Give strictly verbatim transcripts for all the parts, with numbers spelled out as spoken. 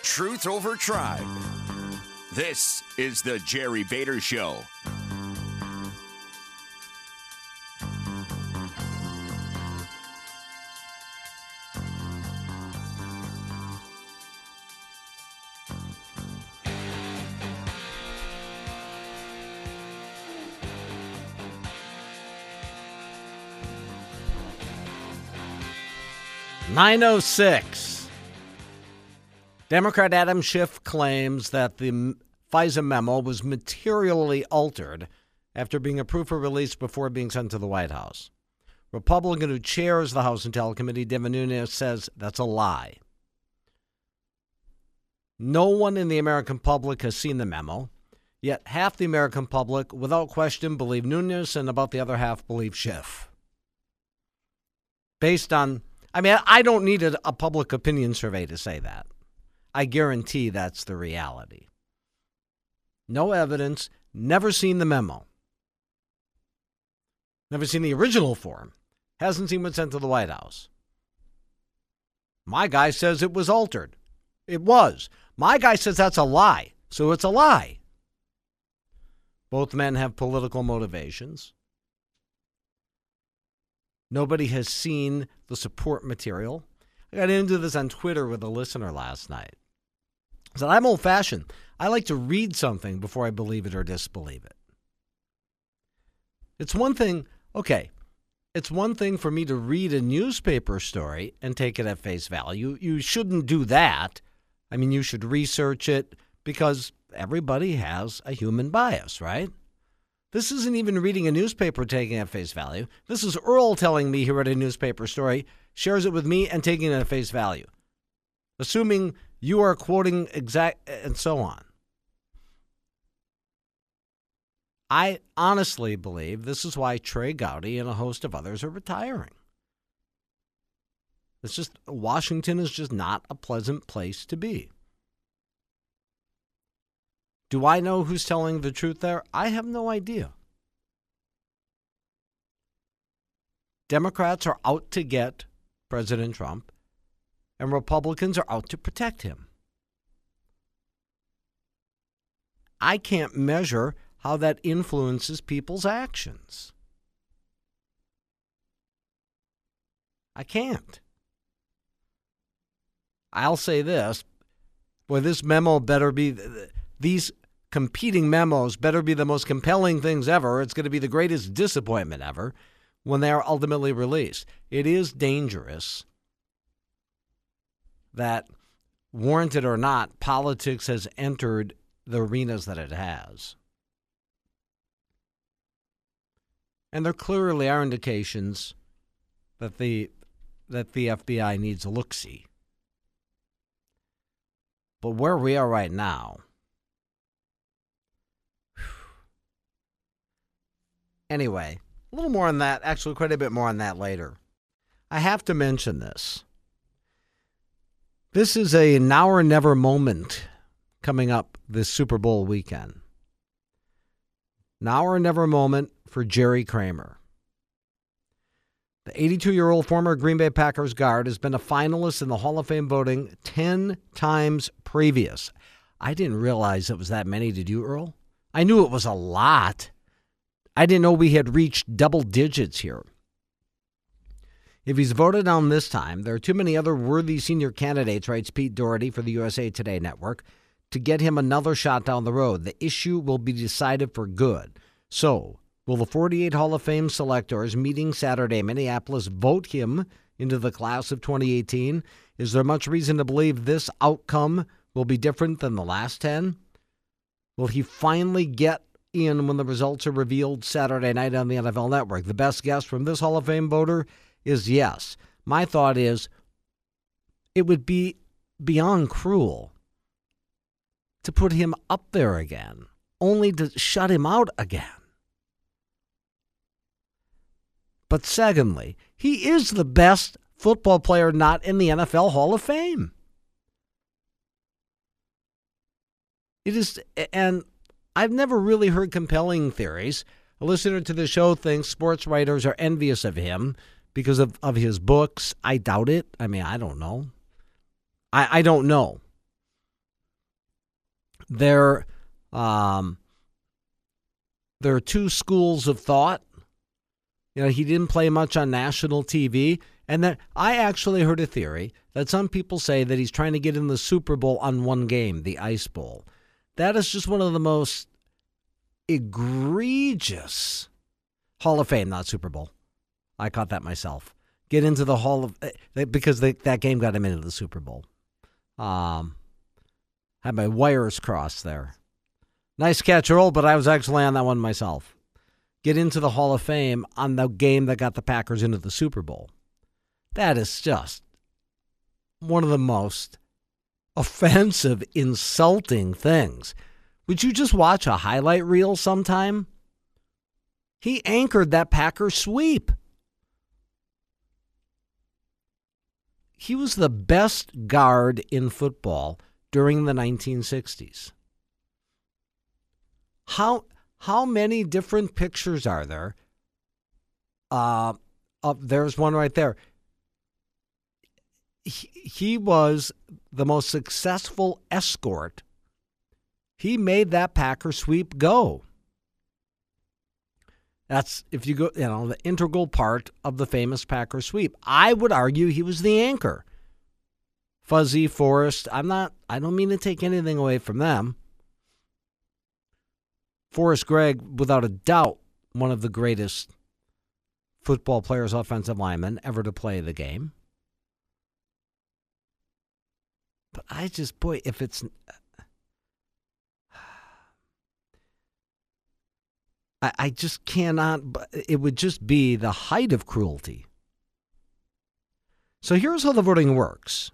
truth over tribe. This is the Jerry Bader Show. nine oh six. Democrat Adam Schiff claims that the FISA memo was materially altered after being approved for release before being sent to the White House. Republican who chairs the House Intel Committee, Devin Nunes, says that's a lie. No one in the American public has seen the memo, yet half the American public, without question, believe Nunes, and about the other half believe Schiff. Based on I mean, I don't need a, a public opinion survey to say that. I guarantee that's the reality. No evidence, never seen the memo. Never seen the original form. Hasn't seen what's sent to the White House. My guy says it was altered. It was. My guy says that's a lie, so it's a lie. Both men have political motivations. Nobody has seen the support material. I got into this on Twitter with a listener last night. I said, I'm old-fashioned. I like to read something before I believe it or disbelieve it. It's one thing, okay, it's one thing for me to read a newspaper story and take it at face value. You shouldn't do that. I mean, you should research it because everybody has a human bias, right? This isn't even reading a newspaper taking it at face value. This is Earl telling me he read a newspaper story, shares it with me, and taking it at face value. Assuming you are quoting exact, and so on. I honestly believe this is why Trey Gowdy and a host of others are retiring. It's just, Washington is just not a pleasant place to be. Do I know who's telling the truth there? I have no idea. Democrats are out to get President Trump, and Republicans are out to protect him. I can't measure how that influences people's actions. I can't. I'll say this. Boy, this memo better be... These competing memos better be the most compelling things ever. It's going to be the greatest disappointment ever when they are ultimately released. It is dangerous that, warranted or not, politics has entered the arenas that it has. And there clearly are indications that the that the F B I needs a look-see. But where we are right now, anyway, a little more on that, actually quite a bit more on that later. I have to mention this. This is a now or never moment coming up this Super Bowl weekend. Now or never moment for Jerry Kramer. The eighty-two-year-old former Green Bay Packers guard has been a finalist in the Hall of Fame voting ten times previous. I didn't realize it was that many. Did you, Earl? I knew it was a lot. I didn't know we had reached double digits here. If he's voted on this time, there are too many other worthy senior candidates, writes Pete Doherty for the U S A Today network, to get him another shot down the road. The issue will be decided for good. So, will the forty-eight Hall of Fame selectors meeting Saturday in Minneapolis vote him into the class of twenty eighteen? Is there much reason to believe this outcome will be different than the last ten? Will he finally get in when the results are revealed Saturday night on the N F L Network? The best guess from this Hall of Fame voter is yes. My thought is it would be beyond cruel to put him up there again, only to shut him out again. But secondly, he is the best football player not in the N F L Hall of Fame. It is, and I've never really heard compelling theories. A listener to the show thinks sports writers are envious of him because of, of his books. I doubt it. I mean, I don't know. I, I don't know. there, um, there are two schools of thought. You know, he didn't play much on national T V. And then I actually heard a theory that some people say that he's trying to get in the Super Bowl on one game, the Ice Bowl. That is just one of the most egregious Hall of Fame, not Super Bowl. I caught that myself. Get into the Hall of because they, that game got him into the Super Bowl. Um, had my wires crossed there. Nice catch, Earl, but I was actually on that one myself. Get into the Hall of Fame on the game that got the Packers into the Super Bowl. That is just one of the most offensive, insulting things. Would you just watch a highlight reel sometime? He anchored that Packers sweep. He was the best guard in football during the nineteen sixties. How how many different pictures are there? Uh, uh, there's one right there. He, he was the most successful escort. He made that Packer sweep go. That's, if you go, you know, the integral part of the famous Packer sweep. I would argue he was the anchor. Fuzzy, Forrest, I'm not, I don't mean to take anything away from them. Forrest Gregg, without a doubt, one of the greatest football players, offensive linemen ever to play the game. But I just, boy, if it's... I, I just cannot... It would just be the height of cruelty. So here's how the voting works.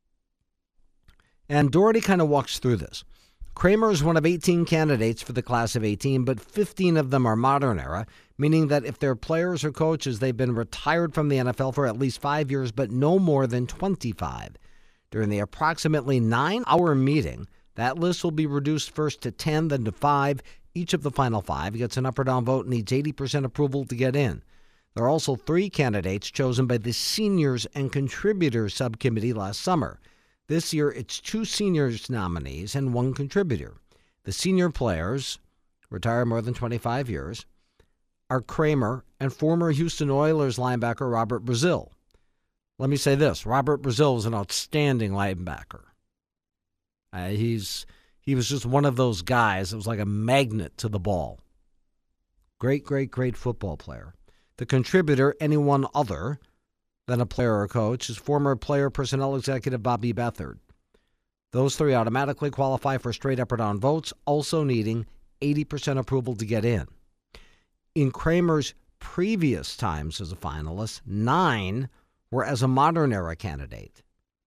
And Doherty kind of walks through this. Kramer is one of eighteen candidates for the class of eighteen, but fifteen of them are modern era, meaning that if they're players or coaches, they've been retired from the N F L for at least five years, but no more than twenty-five. During the approximately nine-hour meeting, that list will be reduced first to ten, then to five. Each of the final five gets an up or down vote and needs eighty percent approval to get in. There are also three candidates chosen by the Seniors and Contributors Subcommittee last summer. This year, it's two seniors nominees and one contributor. The senior players, retired more than twenty-five years, are Kramer and former Houston Oilers linebacker Robert Brazile. Let me say this. Robert Brazile is an outstanding linebacker. Uh, he's he was just one of those guys that was like a magnet to the ball. Great, great, great football player. The contributor, anyone other than a player or coach, is former player personnel executive Bobby Beathard. Those three automatically qualify for straight up or down votes, also needing eighty percent approval to get in. In Kramer's previous times as a finalist, nine were as a modern era candidate.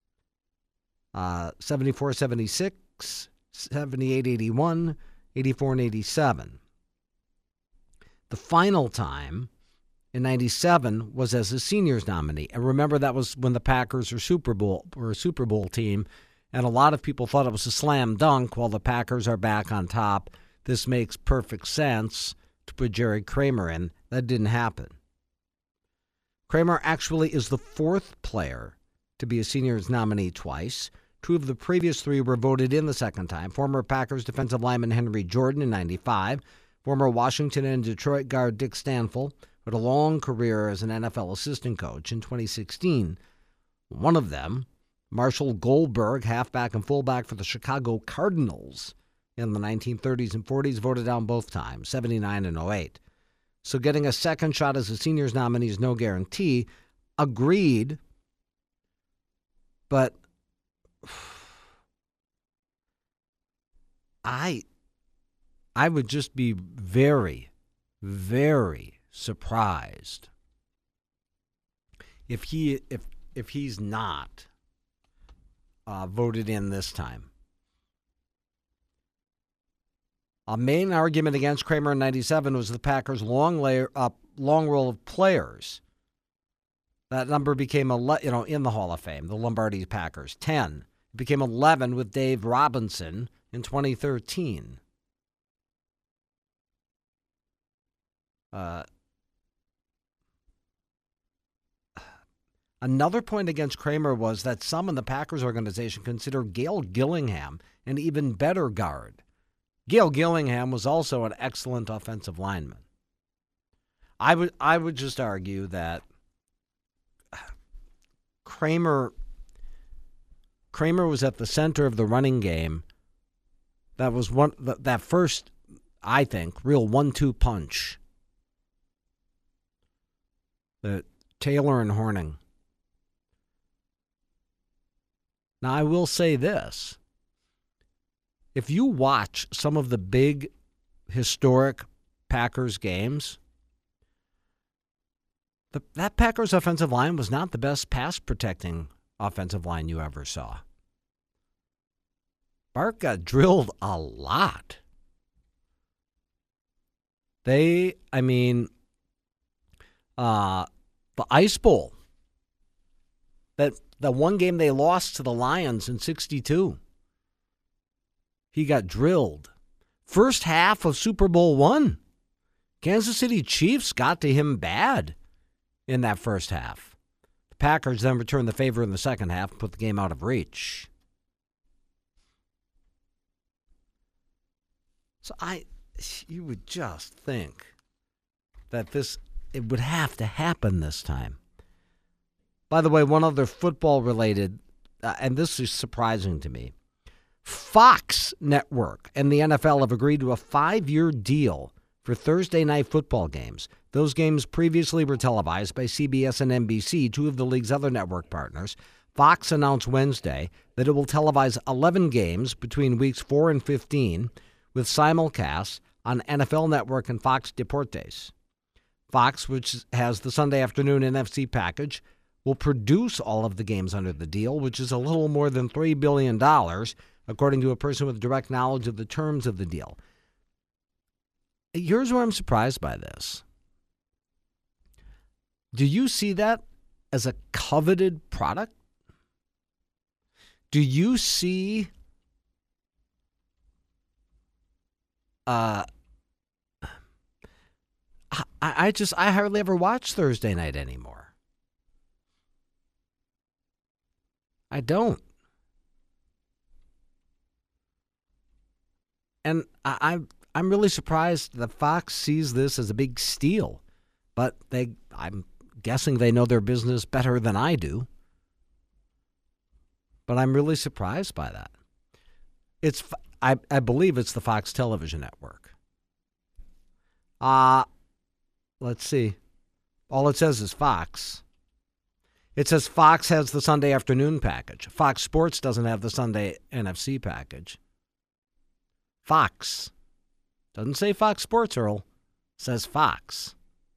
Uh, seventy-four seventy-six, seventy-eight eighty-one, eighty-four and eighty-seven. The final time in ninety-seven was as a seniors nominee. And remember, that was when the Packers were Super Bowl were a Super Bowl team, and a lot of people thought it was a slam dunk. While the Packers are back on top, this makes perfect sense to put Jerry Kramer in. That didn't happen. Kramer actually is the fourth player to be a seniors nominee twice. Two of the previous three were voted in the second time. Former Packers defensive lineman Henry Jordan in ninety-five, former Washington and Detroit guard Dick Stanfill, with a long career as an N F L assistant coach in twenty sixteen. One of them, Marshall Goldberg, halfback and fullback for the Chicago Cardinals in the nineteen thirties and forties, voted down both times, seventy-nine and oh eight. So getting a second shot as a seniors nominee is no guarantee. Agreed. But I, I would just be very, very surprised if he if if he's not uh, voted in this time. A main argument against Kramer in ninety-seven was the Packers' long layer up uh, long roll of players. That number became a you know in the Hall of Fame, the Lombardi Packers, ten. It became eleven with Dave Robinson in twenty thirteen. Uh, another point against Kramer was that some in the Packers organization consider Gail Gillingham an even better guard. Gail Gillingham was also an excellent offensive lineman. I would I would just argue that Kramer Kramer was at the center of the running game. That was one that first, I think, real one two punch. The Taylor and Horning. Now, I will say this. If you watch some of the big, historic Packers games, the, that Packers offensive line was not the best pass-protecting offensive line you ever saw. Bart got drilled a lot. They, I mean, uh, the Ice Bowl, that the one game they lost to the Lions in sixty-two, he got drilled. First half of Super Bowl one, Kansas City Chiefs got to him bad in that first half. The Packers then returned the favor in the second half and put the game out of reach. So I, you would just think that this, it would have to happen this time. By the way, one other football-related, uh, and this is surprising to me, Fox Network and the N F L have agreed to a five-year deal for Thursday night football games. Those games previously were televised by C B S and N B C, two of the league's other network partners. Fox announced Wednesday that it will televise eleven games between weeks four and fifteen with simulcasts on N F L Network and Fox Deportes. Fox, which has the Sunday afternoon N F C package, will produce all of the games under the deal, which is a little more than three billion dollars, according to a person with direct knowledge of the terms of the deal. Here's where I'm surprised by this. Do you see that as a coveted product? Do you see uh, I, I just, I hardly ever watch Thursday night anymore. I don't. And I, I, I'm really surprised that Fox sees this as a big steal. But they, I'm guessing they know their business better than I do. But I'm really surprised by that. It's, I, I believe it's the Fox Television Network. Uh, let's see. All it says is Fox. It says Fox has the Sunday afternoon package. Fox Sports doesn't have the Sunday N F C package. Fox. Doesn't say Fox Sports, Earl. It says Fox.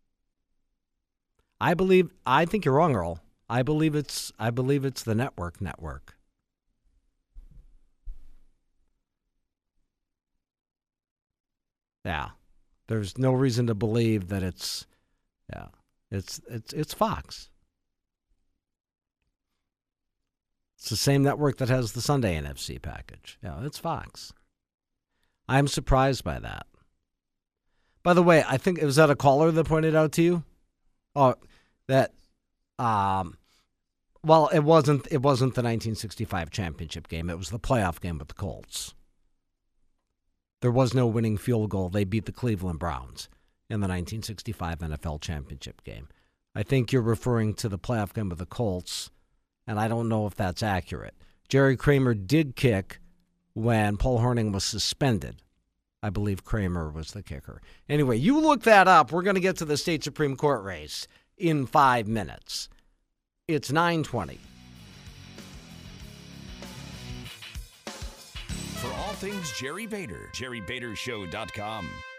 I believe, I think you're wrong, Earl. I believe it's, I believe it's the network network. Yeah. There's no reason to believe that it's, yeah, it's, it's, it's Fox. It's the same network that has the Sunday N F C package. Yeah, it's Fox. I'm surprised by that. By the way, I think, was that a caller that pointed out to you? Oh, that, um, well, it wasn't, it wasn't the nineteen sixty-five championship game. It was the playoff game with the Colts. There was no winning field goal. They beat the Cleveland Browns in the nineteen sixty-five N F L championship game. I think you're referring to the playoff game with the Colts, and I don't know if that's accurate. Jerry Kramer did kick when Paul Horning was suspended. I believe Kramer was the kicker. Anyway, you look that up. We're going to get to the state Supreme Court race in five minutes. It's nine twenty. For all things Jerry Bader, jerry bader show dot com.